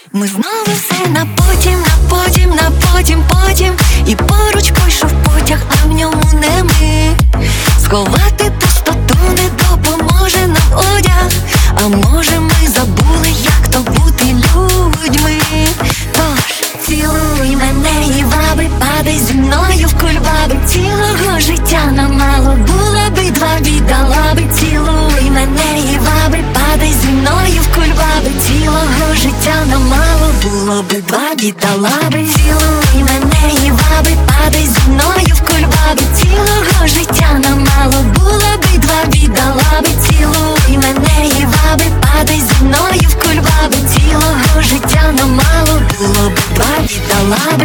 Ми знову все на потім, на потім, на потім, потім. І поруч пойшов потяг, а в ньому не ми. Сховати пустоту не допоможе нам одяг. А може ми забули, як то бути людьми. Тож цілуй мене і ваби, падай зі мною в кульбаби. Цілого життя нам мало, було би два, віддала би. Цілуй мене і ваби, падай зі мною в кульбаби. Цілого життя нам мало, було би два, віддала би. Цілуй мене і ваби, падай зі мною в кульбаби. Цілого життя нам мало, було би два, віддала би. Цілуй мене і ваби, падай зі мною в кульбаби. Цілого життя нам мало, було би два, віддала би.